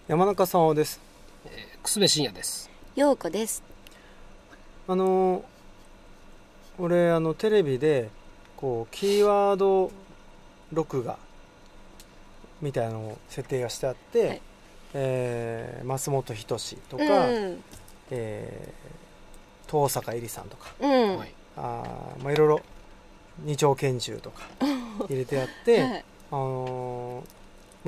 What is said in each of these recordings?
山中さんです。 楠部真也です。 陽子です。 俺テレビでこうキーワード録画みたいなのを設定がしてあって、はい、松本人志とか、遠坂えりさんとか、いろいろ二丁拳銃とか入れてあって、はい、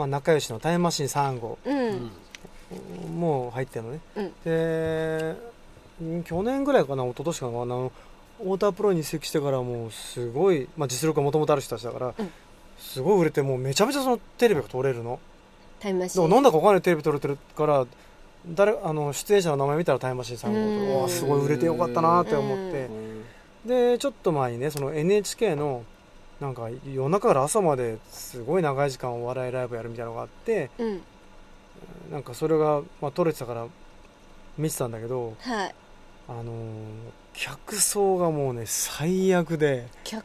仲良しのタイムマシーン3号、もう入ってるのね、で去年ぐらいかな、一昨年かな、太田プロに移籍してからもうすごい、実力がもともとある人たちだから、すごい売れて、もうめちゃめちゃそのテレビが撮れるの。 タイムマシーンなんだか分かんないテレビ撮れてるから、出演者の名前見たらタイムマシーン3号と、すごい売れてよかったなって思って、でちょっと前にね、その NHK のなんか夜中から朝まですごい長い時間お笑いライブやるみたいなのがあって、なんかそれが、撮れてたから見てたんだけど、 はい、 客層がもうね最悪で、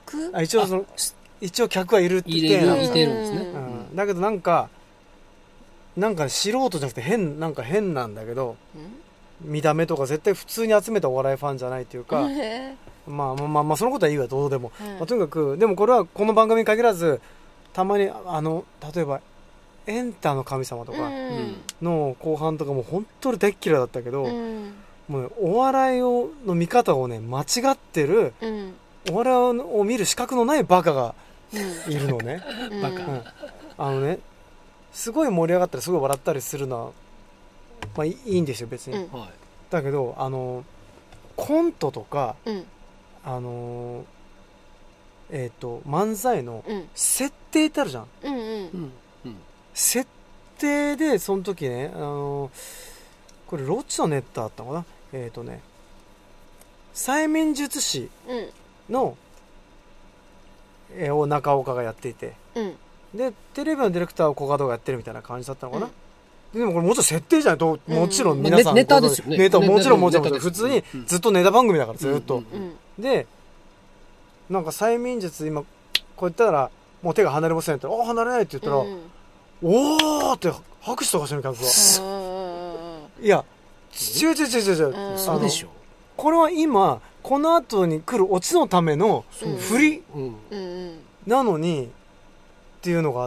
一応客はいるって言ってるんですね、 だけどなんか素人じゃなくて変なんだけど、見た目とか絶対普通に集めたお笑いファンじゃないっていうか、そのことはいいわ、どうでも、とにかくでもこれはこの番組に限らず、たまに例えばエンタの神様とかの後半とかも本当に大っ嫌いだったけど、もう、ね、お笑いの見方をね間違ってる、お笑いを見る資格のないバカがいるのね、バカ、すごい盛り上がったりすごい笑ったりするのはいいんですよ別に、だけどコントとか、漫才の設定ってあるじゃん、設定でその時ね、これロッチのネットあったのかな、催眠術師の、を中岡がやっていて、でテレビのディレクターを小門がやってるみたいな感じだったのかな、でもこれもちろん設定じゃないと、もちろん皆さんネタですよね。 ネタもちろん普通にずっとネタ番組だからずっと、でなんか催眠術今こう言ったらもう手が離れませんって言ったら、離れないって言ったら、おーって拍手とかしてる客が、いや違う、 そうでしょ、 これは今この後に来るオチのための振りなのにっていうのがあって、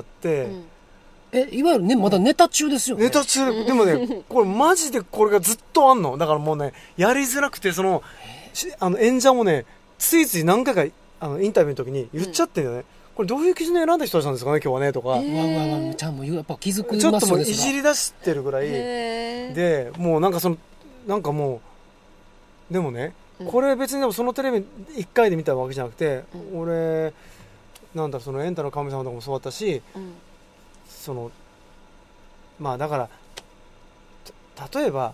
いわゆるね、まだネタ中ですよね。 ネタ中でもね、これマジでこれがずっとあんのだからもうね、やりづらくて、その演者もねついつい何回かインタビューの時に言っちゃってんだよね、これどういう基準で選んだ人たちなんですかね今日はねとか、 ちゃんもやっぱ気づく、 ちょっともういじり出してるぐらいで、もうなんかもうでもね、これ別にでもそのテレビ1回で見たわけじゃなくて、俺そのエンタの神様とかもそうだったし、そのだから例えば、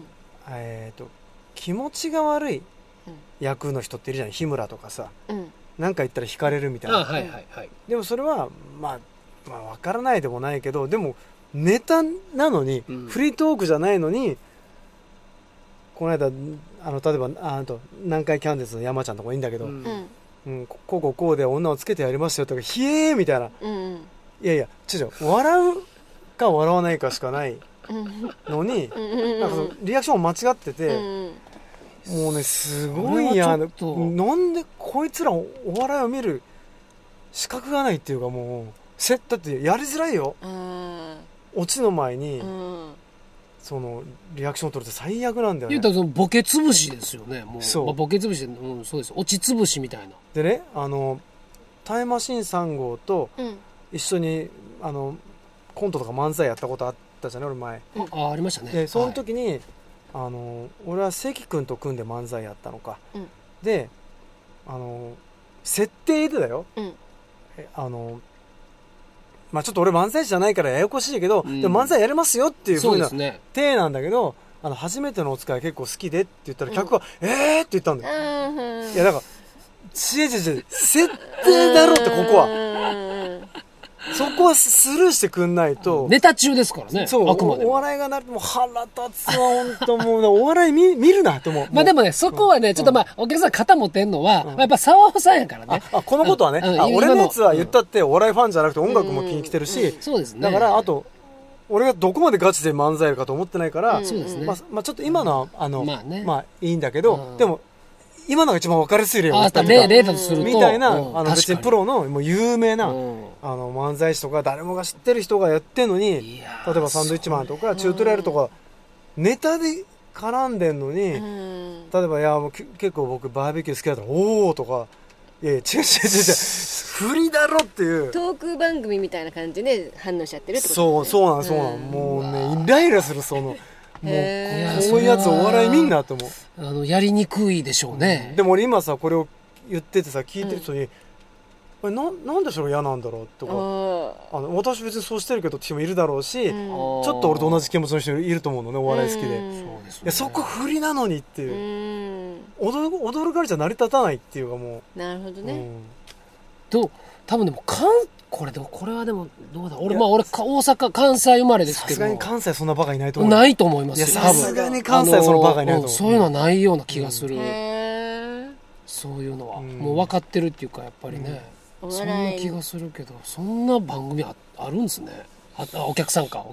気持ちが悪い役の人っているじゃん、日村とかさ、なんか言ったら惹かれるみたいな、でもそれは分からないでもないけど、でもネタなのに、フリートークじゃないのに、この間例えば南海キャンディーズの山ちゃんとかいいんだけど、こうで女をつけてやりますよとか、ひえーみたいな、いやいや笑うか笑わないかしかないのに、なんかそのリアクションも間違ってて、もうねすごい嫌な、なんでこいつらお笑いを見る資格がないっていうか、もうだってやりづらいよ、オチの前に、そのリアクションを取るって最悪なんだよね。 言うたらそのボケ潰しですよね。もうそう、ボケ潰しで、そうです、落ち潰しみたいな。 でね、タイムマシーン3号と一緒にコントとか漫才やったことあったじゃない、俺前。 ありましたね。 でその時に、俺は関君と組んで漫才やったのか、で設定でだよ、ちょっと俺漫才師じゃないからややこしいけど、でも漫才やれますよっていう風な体なんだけど、初めてのお使い結構好きでって言ったら、客はって言ったんだよ、いやだから違う設定だろって、ここはそこはスルーしてくんないと、 ネタ中ですからね。 そう、 あくまでお笑いがなるともう腹立つわ本当、もうお笑い見るなって思う。 でもね、そこはね、ちょっとお客さん肩持ってんのは、やっぱ沢尾さんやからね。 このことはね、俺のやつは言ったってお笑いファンじゃなくて音楽も気に来てるし、 そうですね。 だからあと俺がどこまでガチで漫才やるかと思ってないから、 そうですね。 まあちょっと今のは、 ね、 まあいいんだけど、でも、今のが一番分かりやすい例を例だとすると。 みたいな、別にプロのもう有名な、漫才師とか誰もが知ってる人がやってんのに、例えばサンドイッチマンとかチュートリアルとか、ネタで絡んでんのに、例えば、いや、結構僕バーベキュー好きだったら、おーとか、いやいや、違う、振りだろっていう。 トーク番組みたいな感じで反応しちゃってるってことですね。 そうなん。もうね、イライラする、もう、こういうやつお笑い見んなと思う。やりにくいでしょうね。 でも俺今さ、これを言っててさ、聞いてる人に、なんでそれ嫌なんだろうとか、私別にそうしてるけどって人もいるだろうし、ちょっと俺と同じ気持ちの人いると思うのね、お笑い好きで。いや、そこ振りなのにっていう。踊るからじゃ成り立たないっていうかもう。 なるほどね。 多分でもこれはでもどうだ、俺大阪関西生まれですけど、 さすがに関西そんなバカいないと思う。 ないと思いますよ。 さすがに関西そのバカいないと思う。 そういうのはないような気がする。そういうのはもう分かってるっていうか、やっぱりね、そんな気がするけど、そんな番組あるんですね。お客さん。そう。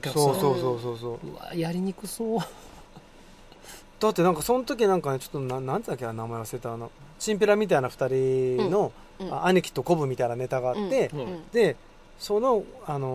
うわ、やりにくそう。 だってなんかその時なんかね、ちょっとなんだっけ名前忘れた、チンピラみたいな2人の、兄貴とコブみたいなネタがあって、でその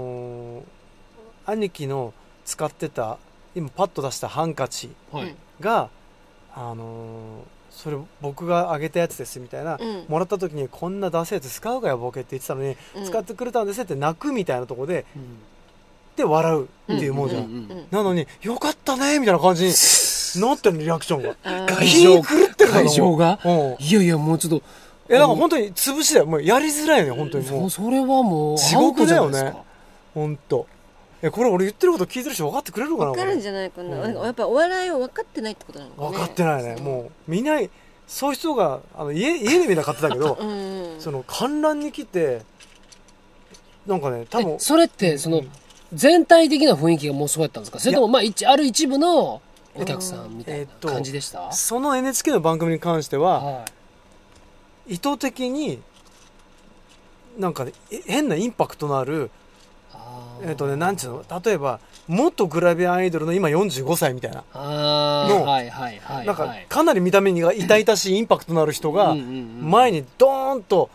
兄貴の使ってた今パッと出したハンカチが、それ僕があげたやつですみたいな、もらった時にこんなダセえやつ使うかよボケって言ってたのに、使ってくれたんですって泣くみたいなとこで、で笑うっていうもんじゃん、なのによかったねみたいな感じになってるリアクションが会場が、いやもうちょっとなんか本当に潰しだよ、もうやりづらいよね本当に。もうそれはもう地獄だよね本当。これ俺言ってること聞いてる人分かってくれるのかな。 分かるんじゃないかな、やっぱお笑いを分かってないってことなのかね。 分かってないね、もう見ない。そういう人が家で見たら買ってたけどその観覧に来てなんかね、多分それってその全体的な雰囲気がもうそうやったんですか、それともある一部のお客さんみたいな感じでした？ その NHK の番組に関しては、意図的になんかね変なインパクトのあるなんちゅうの、例えば元グラビアアイドルの今45歳みたいなの、なんかかなり見た目が痛々しいインパクトのある人が前にドーンと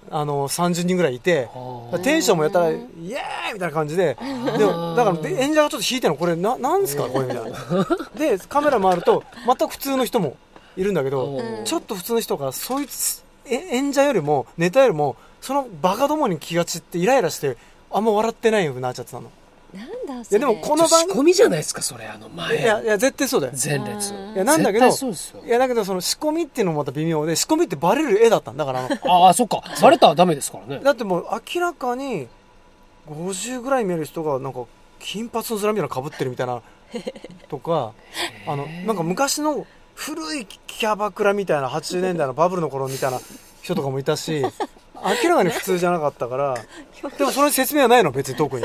30人ぐらいいて、テンションもやったらイエーイみたいな感じで、でもだから演者がちょっと引いてるの、これなんですかこれみたいなでカメラ回るとまた普通の人もいるんだけど、ちょっと普通の人がそいつ演者よりもネタよりもそのバカどもに気が散ってイライラしてあんま笑ってないようになっちゃってたの。 なんだそれ。いやでもこの仕込みじゃないですかそれ、前。 いや絶対そうだよ。 前列。 いやなんだけど、いやだけどその仕込みっていうのもまた微妙で、仕込みってバレる絵だったんだからそっか、バレたらダメですからね。 だってもう明らかに50ぐらい見える人がなんか金髪のズラみたいなの被ってるみたいなとかなんか昔の古いキャバクラみたいな80年代のバブルの頃みたいな人とかもいたし明らかに普通じゃなかったから。でもその説明はないの別に特に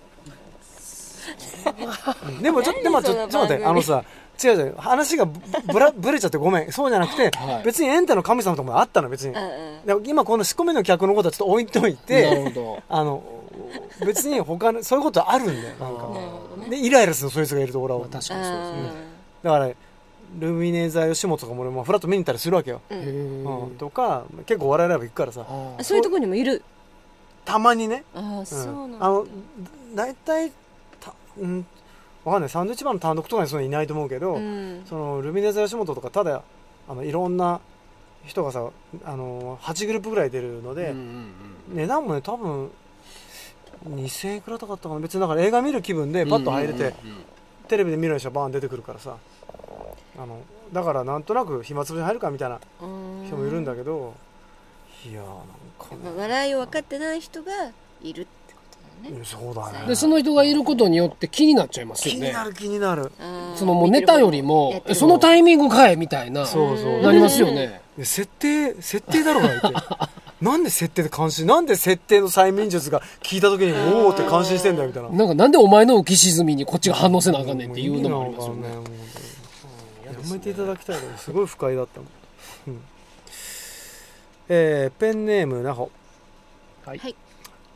でもちょっと待ってさ、違う話がブレちゃってごめん、そうじゃなくて、別にエンタの神様とかもあったの別に、今この仕込みの客のことはちょっと置いといて、別に他のそういうことあるんだよなんかでイライラするそいつがいると俺は。 確かにそうですね。 だからルミネ座吉本とかも俺もフラッと見に行ったりするわけよ、とか結構笑いライブ行くからさ、 そういうところにもいるたまにね。 そうなんだ。 大体わかんない、サンドイッチマンの単独とかにそんなにいないと思うけど、そのルミネ座吉本とかただいろんな人がさ8グループぐらい出るので、値段もね多分2000円くらい高かったかな。別にだから映画見る気分でパッと入れて、テレビで見る人はバーン出てくるからさ、だからなんとなく暇つぶしに入るかみたいな人もいるんだけど、いやなんか、 笑いを分かってない人がいるってことだね。 そうだね。 でその人がいることによって気になっちゃいますよね。 気になる。 そのもうネタよりもそのタイミングかえみたいななりますよね。 設定だろうがいてなんで設定で感心、なんで設定の催眠術が聞いた時におおって感心してんだよみたいな。 なんでお前の浮き沈みにこっちが反応せなあかんねんっていうのもありますよね。 やめていただきたいのすごい不快だったもん。ペンネームなほ。 はい。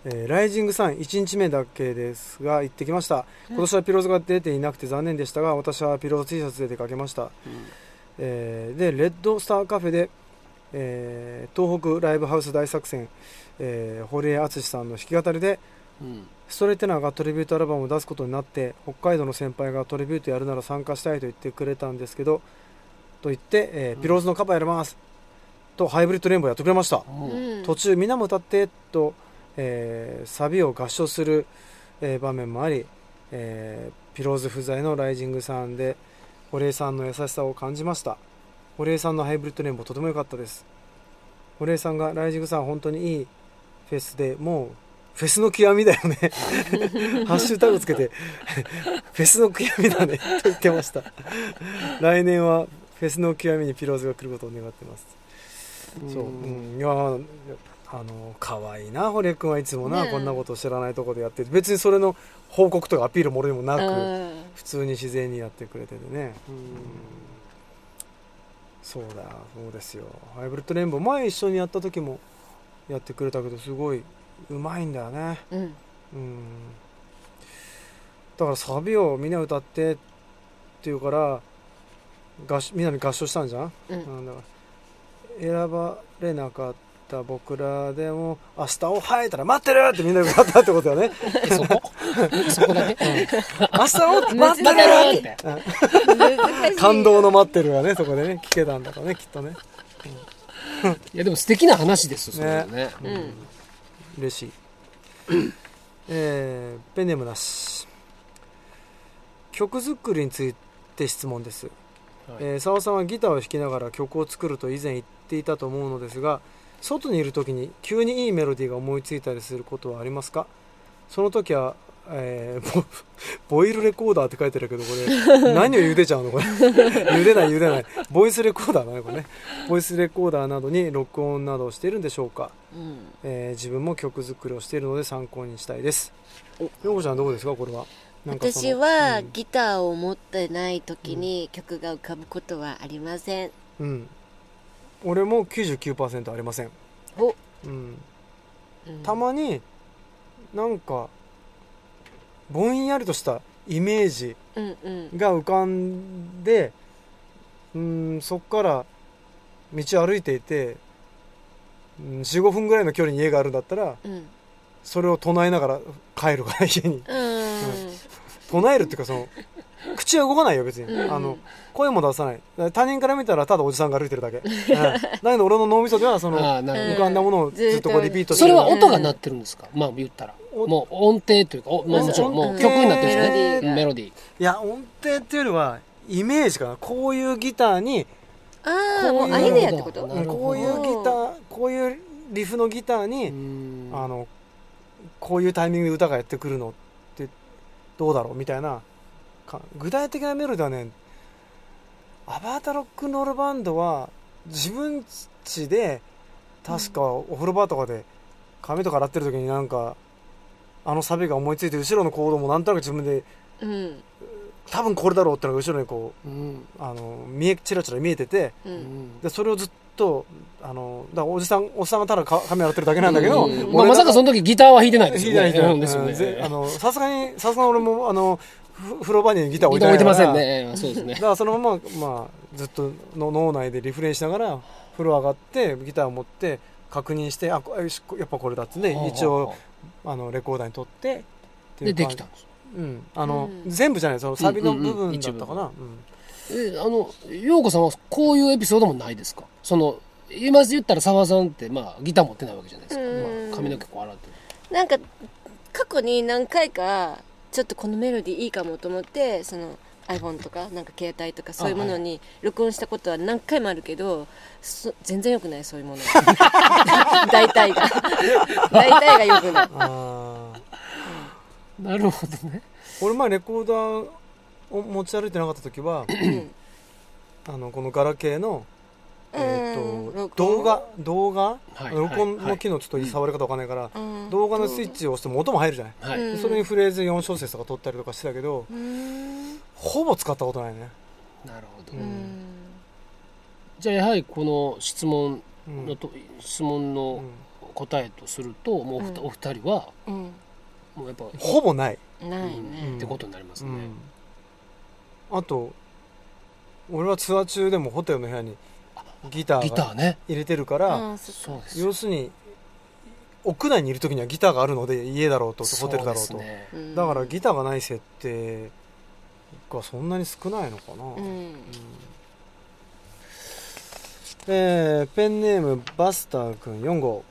ライジングさん1日目だけですが行ってきました。今年はピローズが出ていなくて残念でしたが、私はピローズ T シャツで出かけました。でレッドスターカフェで、東北ライブハウス大作戦、堀江敦さんの弾き語りで、ストレイテナーがトリビュートアルバムを出すことになって、北海道の先輩がトリビュートやるなら参加したいと言ってくれたんですけど、と言って、ピローズのカバーやりますとハイブリッドレインボーやってくれました。途中みんなも歌ってと、サビを合唱する、場面もあり、ピローズ不在のライジングさんで堀江さんの優しさを感じました。堀江さんのハイブリッドレインボーとても良かったです。堀江さんがライジングさん本当にいいフェスで、もうフェスの極みだよねハッシュタグつけてフェスの極みだねと言ってました。来年はフェスの極みにピローズが来ることを願ってます。そう、いや可愛いな堀江君はいつもな、こんなことを知らないところでやってて、別にそれの報告とかアピールも俺にもなく、普通に自然にやってくれててね。そうだ、そうですよ。ハイブリッドレインボー前一緒にやった時もやってくれたけど、すごいうまいんだよね。だからサビをみんな歌ってって言うからみんなに合唱したんじゃん、だから選ばれなかった僕らでも明日を生えたら待ってるってみんなで歌ったってことだよねそこだけ、 明日を待ってるって感動の待ってるがね、そこでね聞けたんだからね、きっとね。 いやでも素敵な話ですそれね。 嬉しい。ペンネームなし。曲作りについて質問です。澤さんはギターを弾きながら曲を作ると以前言っていたと思うのですが、外にいる時に急にいいメロディーが思いついたりすることはありますか？その時は、ボイルレコーダーって書いてるけど、これ何を茹でちゃうのこれ茹でないボイスレコーダーだねこれね。ボイスレコーダーなどに録音などをしているんでしょうか？自分も曲作りをしているので参考にしたいです。ようこちゃんどうですかこれは？ 私はギターを持ってない時に曲が浮かぶことはありません。 俺も 99% ありません。たまになんかぼんやりとしたイメージが浮かんで、そっから道を歩いていて、15分ぐらいの距離に家があるんだったら、それを唱えながら帰るから家に、唱えるっていうか、その口は動かないよ別に、声も出さない。他人から見たらただおじさんが歩いてるだけ、だけど俺の脳みそではその浮かんだものをずっとこうリピートしてる。 それは音が鳴ってるんですか？まあ言ったらもう音程というか、もちろんもう曲になってるんですね、メロディー。いや音程っていうよりはイメージかな。こういうギターにもうアイデアってこと？ こういうギター、こういうリフのギターにこういうタイミングで歌がやってくるのってどうだろうみたいな具体的なメロディーはね、アバタロックンロールバンドは自分家で確かお風呂場とかで髪とか洗ってる時になんかサビが思いついて、後ろのコードもなんとなく自分で、多分これだろうってのが後ろにこう、チラチラ見えてて、でそれをずっとだからおっさんがただ髪洗ってるだけなんだけど、 まさかその時ギターは弾いてないですよね。 さすがに俺も風呂場にギター置いてないから、 置いてませんね。そうですね。 だからそのまま、ずっと脳内でリフレインしながら風呂上がってギターを持って確認して、やっぱこれだってね、一応レコーダーに撮ってでできたんです。 全部じゃない、そのサビの部分だったかな。 陽子さんはこういうエピソードもないですか？今言ったら澤さんってギター持ってないわけじゃないですか。髪の毛こう洗ってる。 なんか過去に何回かちょっとこのメロディーいいかもと思って、その iPhone とかなんか携帯とかそういうものに録音したことは何回もあるけど、全然良くない、そういうもの大体が良くない。 なるほどね。 俺前レコーダーを持ち歩いてなかった時はこのガラケーの動画、録音の機能ちょっと触り方わかんないから、動画のスイッチを押しても音も入るじゃない、それにフレーズ4小節とか取ったりとかしてたけど、ほぼ使ったことないね。 なるほど。じゃあやはりこの質問の答えとするともうお二人は、もうやっぱほぼないね、 ってことになりますね、 あと俺はツアー中でもホテルの部屋にギターが入れてるから、要するに屋内にいる時にはギターがあるので、家だろうとホテルだろうと、だからギターがない設定がそんなに少ないのかな。ペンネームバスター君4号、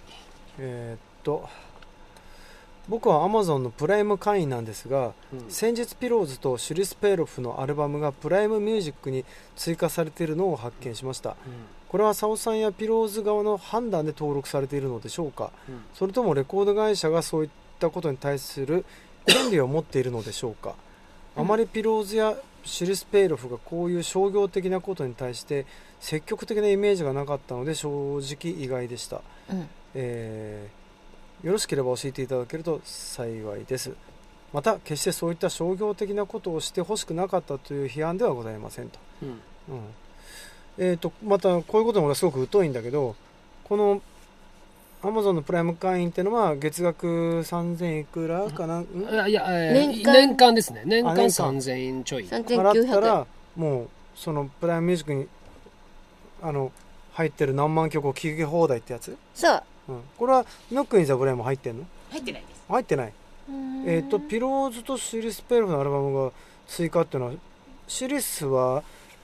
僕は Amazon のプライム会員なんですが、先日ピローズとシュリスペーロフのアルバムがプライムミュージックに追加されているのを発見しました、これはサオさんやピローズ側の判断で登録されているのでしょうか、それともレコード会社がそういったことに対する権利を持っているのでしょうか、あまりピローズやシュリスペーロフがこういう商業的なことに対して積極的なイメージがなかったので正直意外でした、よろしければ教えていただけると幸いです。また決してそういった商業的なことをしてほしくなかったという批判ではございませんと、またこういうこともすごく疎いんだけど、この Amazon のプライム会員っていうのは月額3000いくらかな、 年間ですね。年間3000円ちょい払ったらもうそのプライムミュージックに入ってる何万曲を聴き放題ってやつ。 そう、 これはヌックインザブレイも入ってんの？ 入ってないです。 入ってない。ピローズとシリスペルフのアルバムが追加っていうのは、シリスは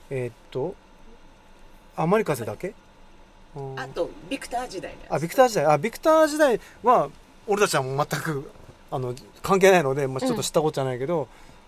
アマリカゼだけ？ あとビクター時代のやつ。 ビクター時代は俺たちはもう全く関係ないので、ちょっと知ったことじゃないけど、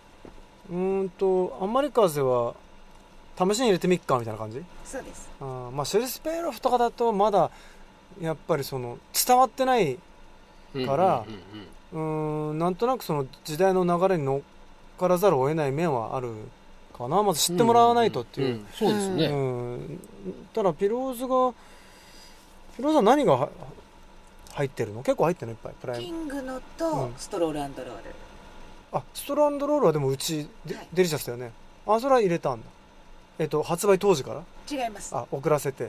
アマリカゼは試しに入れてみっかみたいな感じ？ そうです。 シリスペルフとかだとまだやっぱりその伝わってないから、なんとなくその時代の流れに乗っからざるを得ない面はあるかな。まず知ってもらわないとっていう、 そうですね。 ただピローズは何が入ってるの？結構入ってるのいっぱい。プライムキングのとストロール&ロール、 ストロール&ロールはでもうちデリシャスだよね。それは入れたんだ。発売当時から違います。 遅らせて。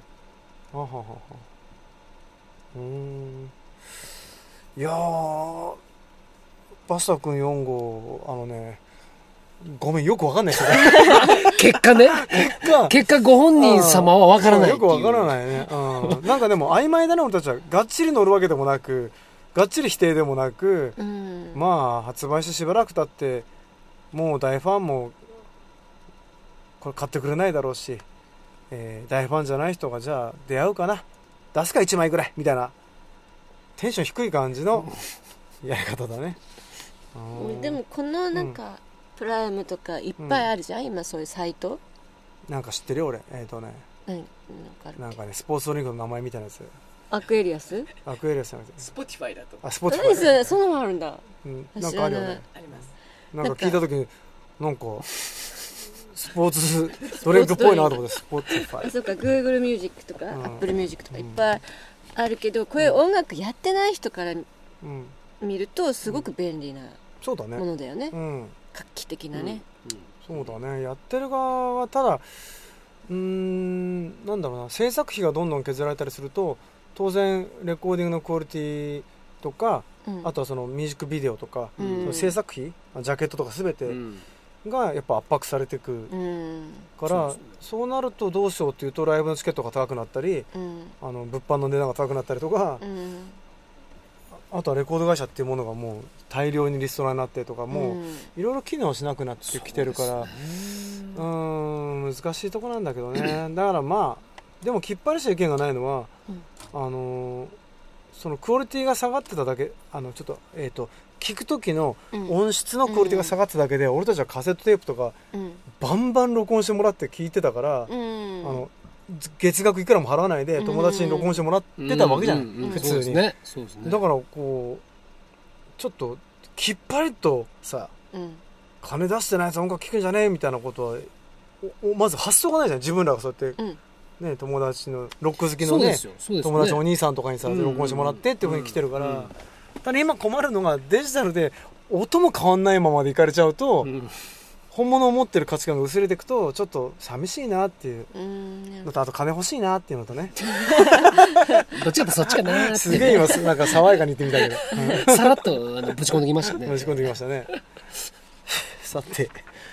いやー、バスタ君4号ごめん、よくわかんないですよね。 結果ご本人様はわからないっていう。 よくわからないね。なんかでも曖昧だね、俺たちは。がっちり乗るわけでもなく、がっちり否定でもなく、発売してしばらく経ってもう大ファンもこれ買ってくれないだろうし、大ファンじゃない人がじゃあ出会うかな、出すか1枚ぐらいみたいなテンション低い感じのやり方だね。 でもこのプライムとかいっぱいあるじゃん、今そういうサイト。 なんか知ってるよ俺。なんかね、スポーツドリンクの名前みたいなやつ。アクエリアスじゃなくてスポティファイだと。 スポティファイ。 そんなのあるんだ。 なんかあるよね。 あります。 なんか聞いた時になんかスポーツドリンクっぽいなと思って。スポティファイ。 そうか、Google ミュージックとか Apple ミュージックとかいっぱいあるけど、こういう音楽やってない人から見るとすごく便利なものだよね。画期的なね。 そうだね。やってる側はただなんだろうな、制作費がどんどん削られたりすると当然レコーディングのクオリティとか、あとはそのミュージックビデオとか、その制作費、ジャケットとか全てがやっぱ圧迫されていくから、そうなるとどうしようっていうとライブのチケットが高くなったり、物販の値段が高くなったりとか、あとはレコード会社っていうものがもう大量にリストラになってとか、もういろいろ機能しなくなってきてるから、難しいとこなんだけどね。だからでもきっぱりした意見がないのは、そのクオリティが下がってただけ、ちょっと聞く時の音質のクオリティが下がってただけで、俺たちはカセットテープとかバンバン録音してもらって聞いてたから、月額いくらも払わないで友達に録音してもらってたわけじゃない、普通に。だからこうちょっときっぱりとさ、金出してないやつ音楽聴くんじゃねえみたいなことはまず発想がないじゃん、自分らがそうやって、友達のロック好きのね、友達のお兄さんとかにさ、録音してもらってっていう風に来てるから。ただ今困るのがデジタルで音も変わんないままでいかれちゃうと、 本物を持ってる価値観が薄れていくとちょっと寂しいなっていうのと、あと金欲しいなっていうのとねどっちかとそっちかなって。 すげえ今なんか爽やかに言ってみたけどさらっとぶち込んできましたね。 ぶち込んできましたねさて、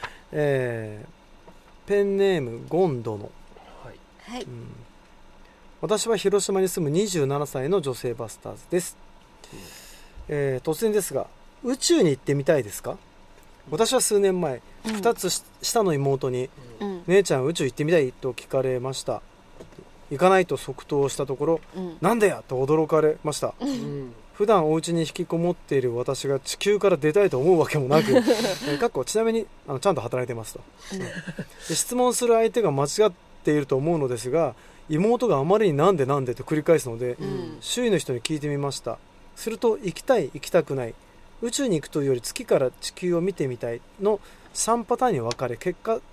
ペンネームゴンドの、 はい、 私は広島に住む27歳の女性バスターズです、突然ですが宇宙に行ってみたいですか？私は数年前、2つ下の妹に、姉ちゃん宇宙行ってみたいと聞かれました。行かないと即答したところ、なんでやと驚かれました、普段お家に引きこもっている私が地球から出たいと思うわけもなくちなみにちゃんと働いてますと、で質問する相手が間違っていると思うのですが、妹があまりになんでと繰り返すので、周囲の人に聞いてみました。すると行きたい行きたくない、宇宙に行くというより月から地球を見てみたいの3パターンに分かれ、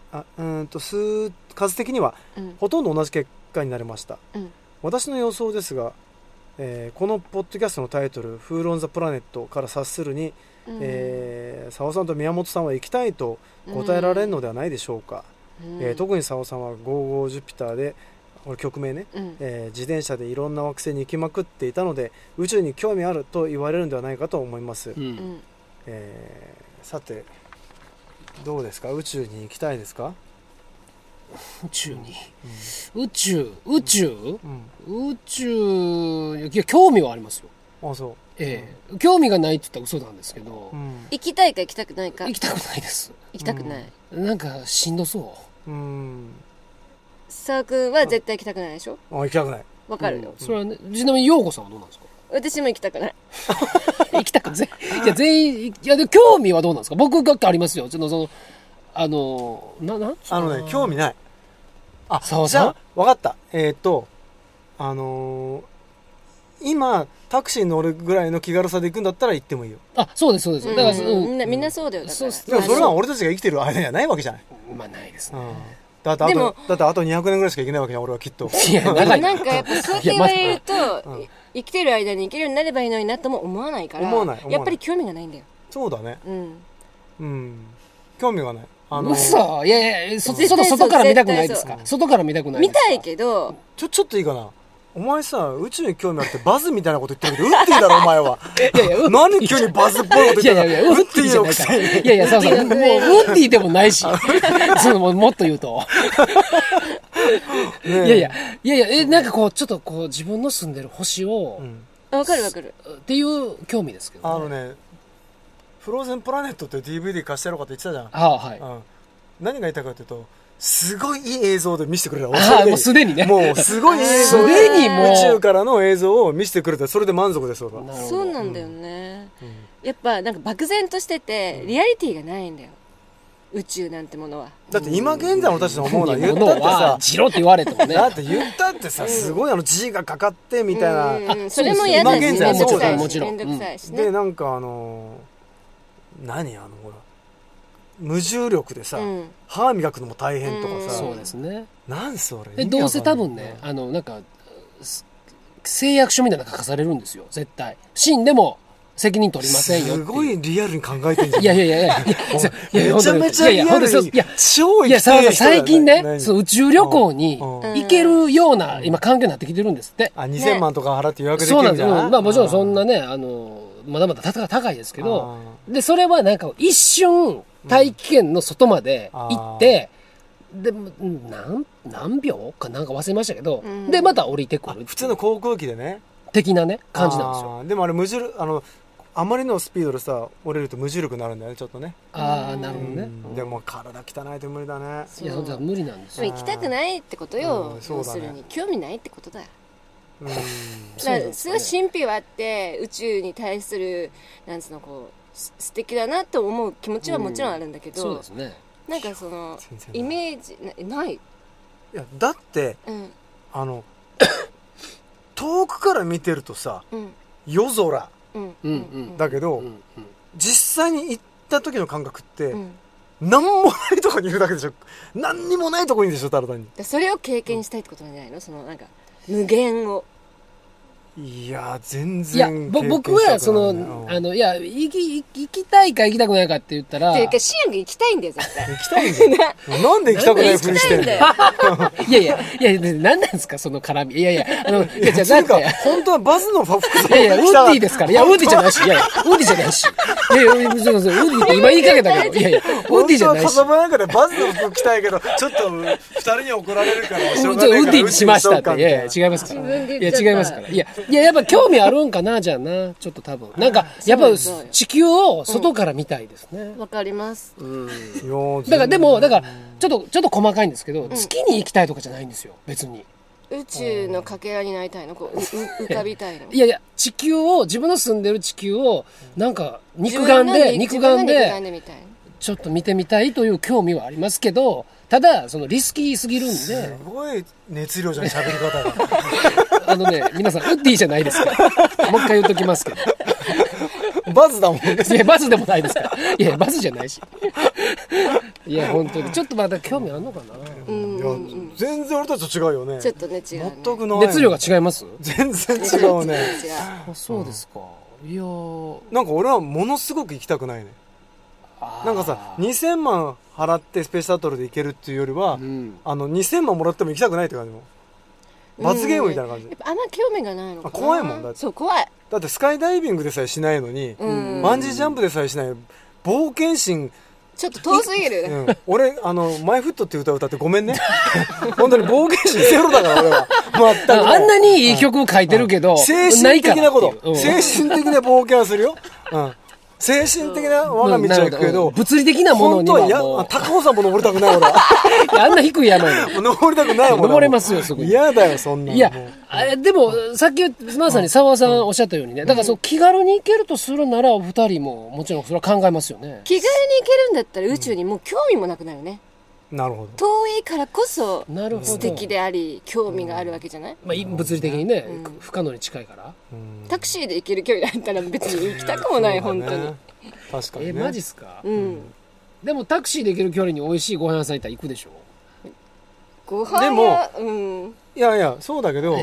数的にはほとんど同じ結果になりました、私の予想ですが、このポッドキャストのタイトル「フール・オン・ザ・プラネット」から察するに、澤さんと宮本さんは行きたいと答えられるのではないでしょうか、特に澤さんは55ジュピターで、これ曲名ね、自転車でいろんな惑星に行きまくっていたので宇宙に興味あると言われるのではないかと思います、さてどうですか、宇宙に行きたいですか？ 宇宙に、宇宙、いや興味はありますよ。 あ、そう、 興味がないって言ったら嘘なんですけど、 行きたいか行きたくないか。 行きたくないです。 行きたくない、 なんかしんどそう。 澤君は絶対行きたくないでしょ？ 行きたくない。 わかるよ、 それはね。ちなみに陽子さんはどうなんですか？ 私も行きたくない行きたくない。いや全員、いやで興味はどうなんですか？僕がありますよ。その興味ない。 澤さん？ じゃあ分かった。今タクシーに乗るぐらいの気軽さで行くんだったら行ってもいいよ。 そうですそうです。だからみんなそうだよ。だからでもそれは俺たちが生きてる間にはないわけじゃない。 まあないですね。 だってあと200年ぐらいしか行けないわけじゃん、俺はきっと。 いやなんかやっぱそうやって言われると、生きてる間に行けるようになればいいのになとも思わないから、やっぱり興味がないんだよ。 そうだね。興味がない。 嘘。いや外から見たくないですか？外から見たくない。 見たいけど、 ちょっといいかな。お前さ、宇宙に興味あるってバズみたいなこと言ってるけど、ウッディだろお前は。何急にバズっぽいこと言ってるの？ウッディのくせに。 いやそうもうウッディでもないしもっと言うといやなんかこうちょっとこう自分の住んでる星をわかるっていう興味ですけどね。フローゼンプラネットって DVD 貸してやろうかって言ってたじゃん。 はい。 何が言いたいかというと、すごいいい映像で見せてくれた。 もうすでにね。 もうすごい映像で宇宙からの映像を見せてくれて、それで満足ですよ。 そうなんだよね。やっぱなんか漠然としててリアリティがないんだよ。宇宙なんてものは。 だって今現在私の思うのは言ったってさ、 ジロって言われてもね。 だって言ったってさ、すごいG がかかってみたいな。 それも嫌だし、 今現在めんどくさいし、 もちろん。 でなんか何ほら無重力でさ、歯磨くのも大変とかさ、 そうですね。 なんそれ。 どうせ多分ね、なんか誓約書みたいなの書かされるんですよ、絶対。死んでも責任取りませんよ。 すごいリアルに考えてんじゃん。 いやめちゃめちゃリアルに。超いや最近ね、宇宙旅行に行けるような今環境になってきてるんですって。 2000万とか払って予約できるんじゃない？ そうなんです。まあもちろんそんなね、まだまだ高いですけど、でそれはなんか一瞬大気圏の外まで行って、で何秒かなんか忘れましたけど、でまた降りてくる。 普通の航空機でね。 的なね感じなんですよ。 でもあれあまりのスピードでさ降りると無重力になるんだよね、ちょっとね。 なるほどね。 でも体汚いと無理だね。 いや本当は無理なんですよ。 行きたくないってことよ。要するに興味ないってことだよ。それは神秘はあって、宇宙に対するなんつうのこう素敵だなと思う気持ちはもちろんあるんだけど、 そうですね。 なんかそのイメージない。いやだって遠くから見てるとさ、夜空だけど、実際に行った時の感覚って、何もないとこにいるだけでしょ。何にもないとこにいるでしょ、ただ単に。 それを経験したいってことなんじゃないの？そのなんか無限を。 いや全然僕はそのいや行きたいか行きたくないかって言ったらっていうかシアンが行きたいんだよ絶対行きたいんだよなんで行きたくないふりしてんだよいや何なんですかその絡みいやいやじゃあ本当はバズの服装いやウッディですからいやウッディじゃないしいやウッディじゃないしいやウッディって今言いかけたけどいやウッディじゃないし本当はカサブランカでバズの服着たいけどちょっと2人に怒られるからウッディにしましたっていや違いますからいや違いますからいややっぱ興味あるんかなじゃあなちょっと多分なんかやっぱ地球を外から見たいですねわかりますだからでもだからちょっと細かいんですけど月に行きたいとかじゃないんですよ別に宇宙のかけらになりたいのこう浮かびたいのいや地球を自分の住んでる地球をなんか肉眼でちょっと見てみたいという興味はありますけどただそのリスキーすぎるんですごい熱量じゃん喋り方が皆さんウッディじゃないですからもう一回言っときますけどバズだもんねいやバズでもないですからいやバズじゃないしいや本当にちょっとまだ興味あるのかな全然俺たちと違うよねちょっとね違うね全くない熱量が違います全然違うねあそうですかいやなんか俺はものすごく行きたくないねなんかさ2000万払ってスペースシャトルで行けるっていうよりは、2000万もらっても行きたくないって感じも罰ゲームみたいな感じ、 やっぱあんま興味がないのかな怖いもんだってそう怖いだってスカイダイビングでさえしないのにバンジージャンプでさえしない冒険心ちょっと遠すぎる、 俺マイフットっていう歌を歌ってごめんね本当に冒険心ゼロだから俺は全くあんなにいい曲を書いてるけど、 精神的なこと精神的な冒険はするよ精神的な我が道は行くけど物理的なものにはもう高尾山も登りたくない俺はあんな低い山に登りたくないもん登れますよすごい嫌だよそんなのいやでもさっきまさに澤さんおっしゃったようにねだからそう気軽に行けるとするならお二人ももちろんそれは考えますよね気軽に行けるんだったら宇宙にもう興味もなくなるねなるほど遠いからこそ素敵であり興味があるわけじゃない物理的にね不可能に近いからタクシーで行ける距離だったら別に行きたくもない本当に確かにマジっすかでもタクシーで行ける距離に美味しいご飯屋さん行ったら行くでしょご飯屋でもいやそうだけど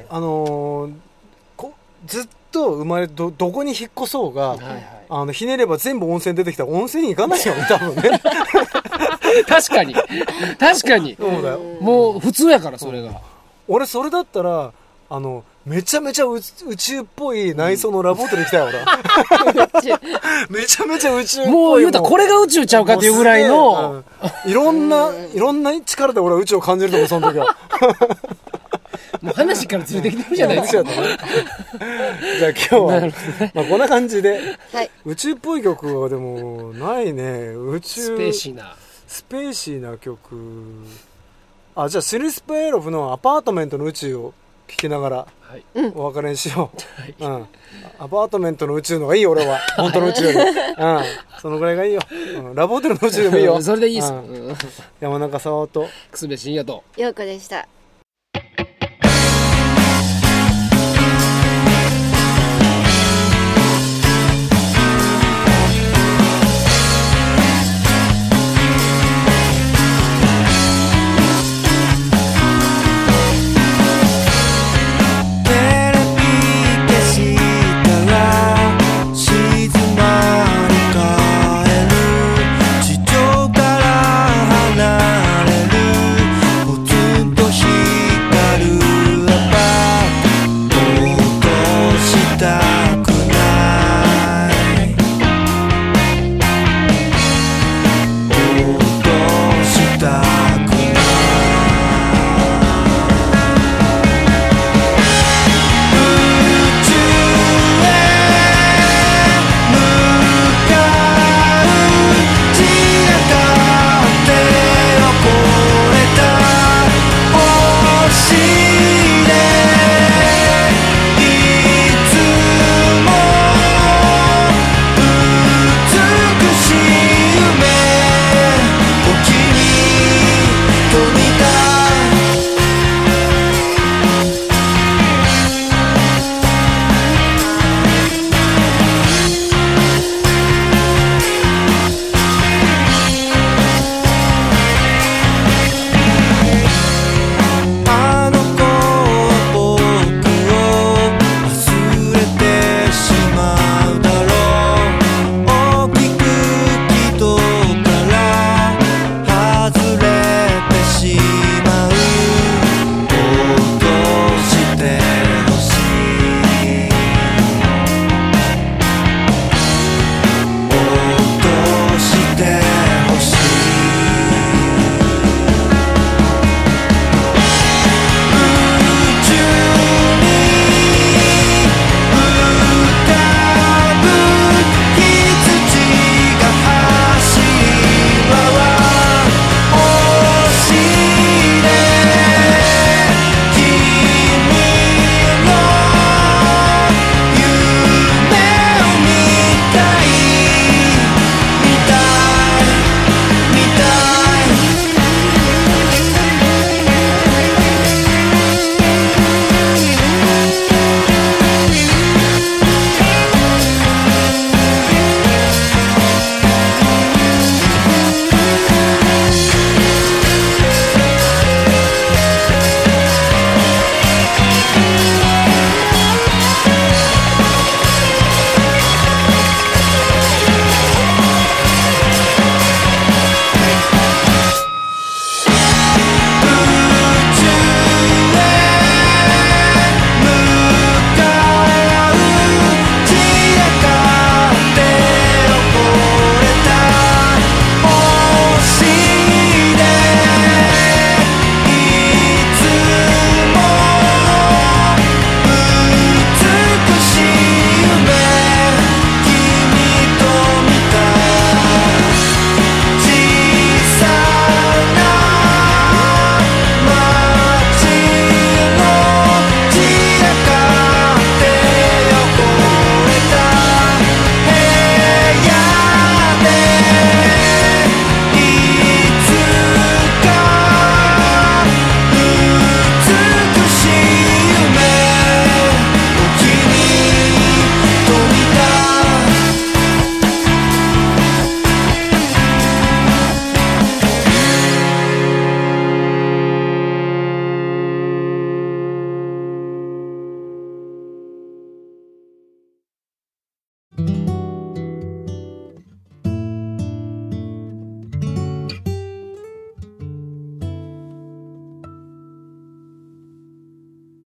ずっと生まれどこに引っ越そうがひねれば全部温泉出てきたら温泉に行かないよね多分ね確かにそうだよもう普通やからそれが俺それだったらめちゃめちゃ宇宙っぽい内装のラボートで行きたい俺めちゃめちゃ宇宙っぽいもう言うたらこれが宇宙ちゃうかっていうぐらいのいろんな力で俺は宇宙を感じると思うその時はもう話から連れてきてるじゃないですかじゃあ今日はこんな感じで宇宙っぽい曲はでもないねスペーシーな曲じゃあシルスペエロフのアパートメントの宇宙を聴きながらお別れにしよう、アパートメントの宇宙のがいい俺は本当の宇宙よりそのぐらいがいいよ、ラボホテルの宇宙でもいいよそれでいいっす、 山中沢と楠部真也と陽子でした。